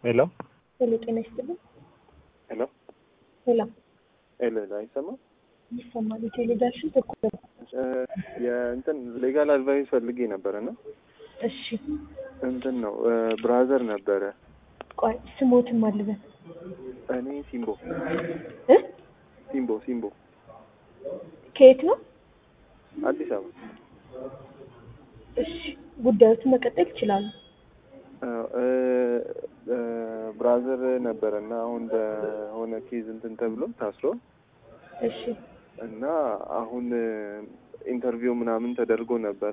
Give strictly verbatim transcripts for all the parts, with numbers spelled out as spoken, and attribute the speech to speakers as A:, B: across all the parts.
A: ሄሎ
B: ሄሎ ጤና ይስጥልኝ።
A: ሄሎ
B: ሄሎ
A: ሄሎ አይሰማም?
B: ይሰማል። ቴሌግራሽን ተቆጣ
A: የእንትን ሌጋል አድቫይስ ፈልጌ ነበርና
B: እሺ
A: እንትን ነው ብራዘር ነበረ።
B: ቆይ ስሞትም አልበል
A: እኔ ሲምቦ
B: እ
A: ሲምቦ ሲምቦ
B: ከየት ነው?
A: አዲስ አበባ።
B: እሺ ጉዳዩን መቀጠል ይችላል።
A: ብራዘር ነበርና አሁን በሆነ ኬዝ እንትን ተብሎ ታስሮ
B: እሺ
A: እና አሁን ኢንተርቪው ምናምን ተደርጎ ነበረ።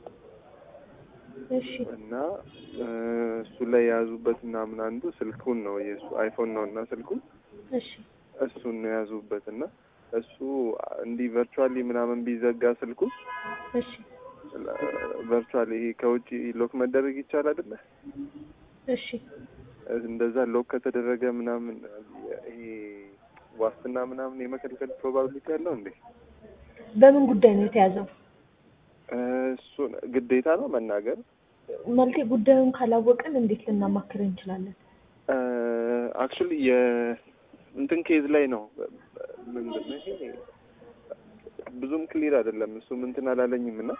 B: እሺ
A: እና እሱ ላይ ያዙበት ምናምን አንዱ ስልኩን ነው የሱ አይፎን ነው እና ስልኩ
B: እሺ
A: እሱን ነው ያዙበት እና እሱ እንዲህ ቨርቹዋሊ ምናምን ቢዘጋ ስልኩ
B: እሺ
A: ቨርቹዋሊ ከውጪ ሎክ መደረግ ይቻላል አይደል?
B: እሺ
A: እንደዛ ሎክ ከተደረገ ምናምን ይሄ ዋስትና ምናምን የመከልከል ፕሮባቢሊቲ አለው እንዴ?
B: በምን ጉዳይ ነው የተያዘው?
A: እሱ ግዴታ ነው መናገር
B: ማለት ጉዳዩን ካላወቀን እንዴት ልናማክር እንችላለን?
A: አክቹሊ የእንትን ኬዝ ላይ ነው ምንድነው ይሄ ብዙም ክሊር አይደለም። እሱ እንትን አላለኝም እና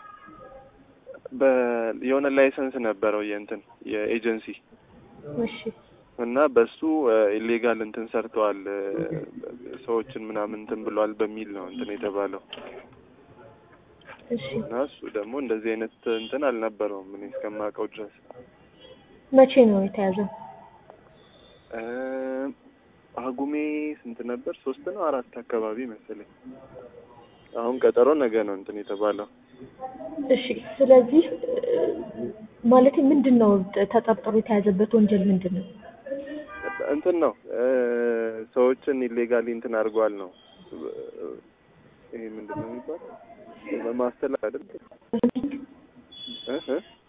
A: በየሆነ ላይሰንስ ነበረው የእንትን የኤጀንሲ
B: እሺ
A: እና በሱ ኢሌጋል እንትን ሰርተዋል ሰዎችን ምናምን እንትን ብሏል በሚል ነው እንትን የተባለው።
B: እሺ
A: እና እሱ ደግሞ እንደዚህ አይነት እንትን አልነበረውም እኔ እስከማውቀው ድረስ።
B: መቼ ነው የተያዘው?
A: አጉሜ ስንት ነበር? ሶስት ነው አራት አካባቢ መሰለኝ። አሁን ቀጠሮ ነገ ነው እንትን የተባለው።
B: እሺ ስለዚህ ማለት ምንድነው ተጠርጥሮ የተያዘበት ወንጀል ምንድነው?
A: እንትን ነው ሰዎችን ኢሌጋሊ እንትን አድርጓል ነው። ይሄ ምንድነው የሚባለው? በማስተላለፍ አይደል? እህ